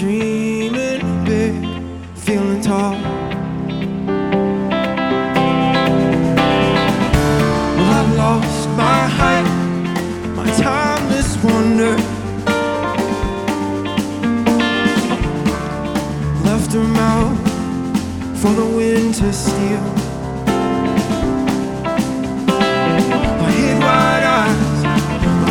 dreaming big, feeling tall. Well, I lost my height, my timeless wonder. Left them out for the wind to steal.